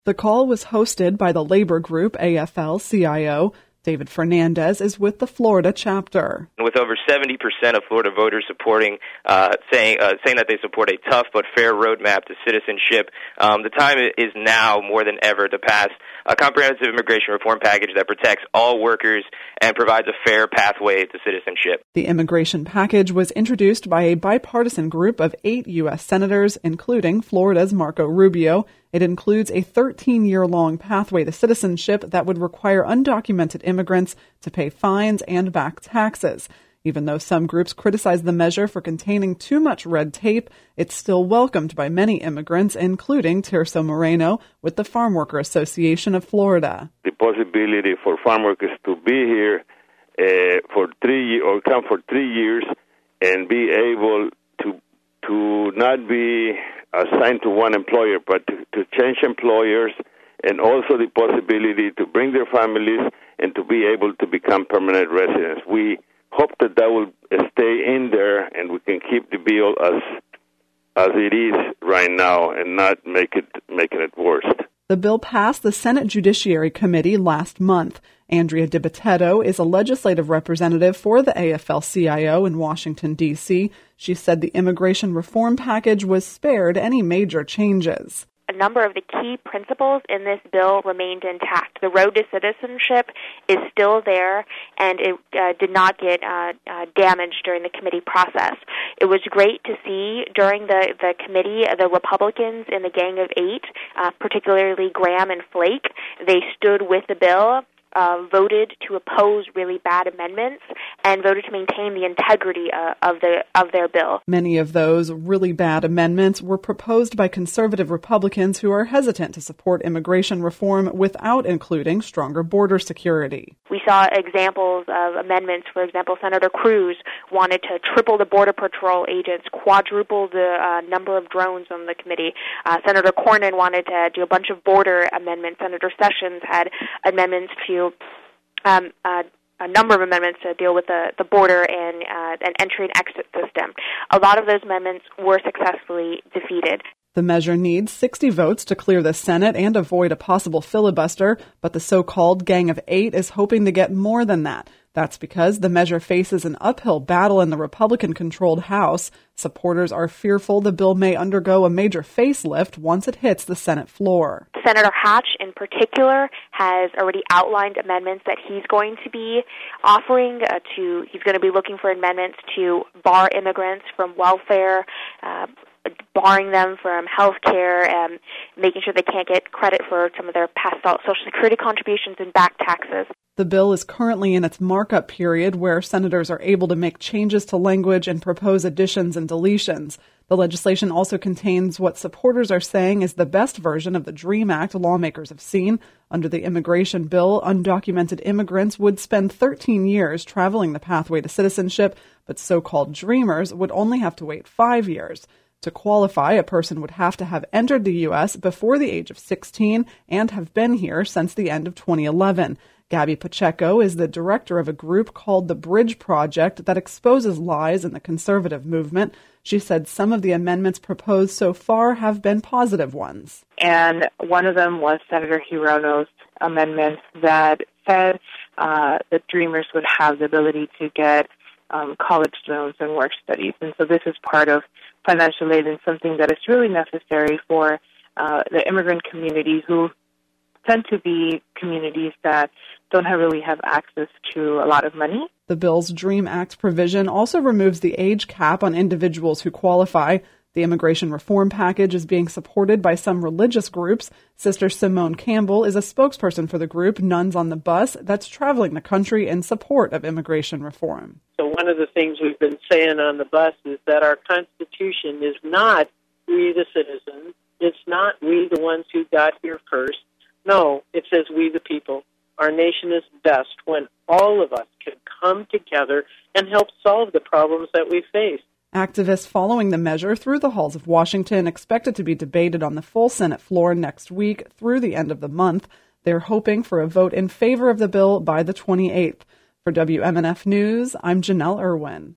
The call was hosted by the labor group AFL-CIO. David Fernandez is with the Florida chapter. With over 70% of Florida voters supporting, saying that they support a tough but fair roadmap to citizenship, the time is now more than ever to pass a comprehensive immigration reform package that protects all workers and provides a fair pathway to citizenship. The immigration package was introduced by a bipartisan group of 8 U.S. senators, including Florida's Marco Rubio. It includes a 13-year-long pathway to citizenship that would require undocumented immigrants to pay fines and back taxes. Even though some groups criticize the measure for containing too much red tape, it's still welcomed by many immigrants, including Tirso Moreno with the Farm Worker Association of Florida. The possibility for farm workers to be here for 3 years or come for 3 years and be able to not be assigned to one employer, but to change employers, and also the possibility to bring their families and to be able to become permanent residents. We hope that will stay in there and we can keep the bill as it is right now and not making it worse. The bill passed the Senate Judiciary Committee last month. Andrea DiBitetto is a legislative representative for the AFL-CIO in Washington, D.C. She said the immigration reform package was spared any major changes. A number of the key principles in this bill remained intact. The road to citizenship is still there, and it did not get damaged during the committee process. It was great to see during the committee, the Republicans in the Gang of Eight, particularly Graham and Flake, they stood with the bill, voted to oppose really bad amendments, and voted to maintain the integrity of their bill. Many of those really bad amendments were proposed by conservative Republicans who are hesitant to support immigration reform without including stronger border security. We saw examples of amendments. For example, Senator Cruz wanted to triple the Border Patrol agents, quadruple the number of drones on the committee. Senator Cornyn wanted to do a bunch of border amendments. Senator Sessions had amendments to a number of amendments to deal with the border and an entry and exit system. A lot of those amendments were successfully defeated. The measure needs 60 votes to clear the Senate and avoid a possible filibuster, but the so-called Gang of Eight is hoping to get more than that. That's because the measure faces an uphill battle in the Republican-controlled House. Supporters are fearful the bill may undergo a major facelift once it hits the Senate floor. Senator Hatch, in particular, has already outlined amendments that he's going to be offering. He's going to be looking for amendments to bar immigrants from welfare, barring them from health care, and making sure they can't get credit for some of their past Social Security contributions and back taxes. The bill is currently in its markup period where senators are able to make changes to language and propose additions and deletions. The legislation also contains what supporters are saying is the best version of the DREAM Act lawmakers have seen. Under the immigration bill, undocumented immigrants would spend 13 years traveling the pathway to citizenship, but so-called dreamers would only have to wait 5 years. To qualify, a person would have to have entered the U.S. before the age of 16 and have been here since the end of 2011. Gabby Pacheco is the director of a group called the Bridge Project that exposes lies in the conservative movement. She said some of the amendments proposed so far have been positive ones. And one of them was Senator Hirono's amendment that said that Dreamers would have the ability to get college loans and work studies. And so this is part of financial aid and something that is really necessary for the immigrant community who tend to be communities that don't really have access to a lot of money. The bill's DREAM Act provision also removes the age cap on individuals who qualify. The immigration reform package is being supported by some religious groups. Sister Simone Campbell is a spokesperson for the group Nuns on the Bus that's traveling the country in support of immigration reform. So one of the things we've been saying on the bus is that our Constitution is not we the citizens. It's not we the ones who got here first. No, it says we the people. Our nation is best when all of us can come together and help solve the problems that we face. Activists following the measure through the halls of Washington expect it to be debated on the full Senate floor next week through the end of the month. They're hoping for a vote in favor of the bill by the 28th. For WMNF News, I'm Janelle Irwin.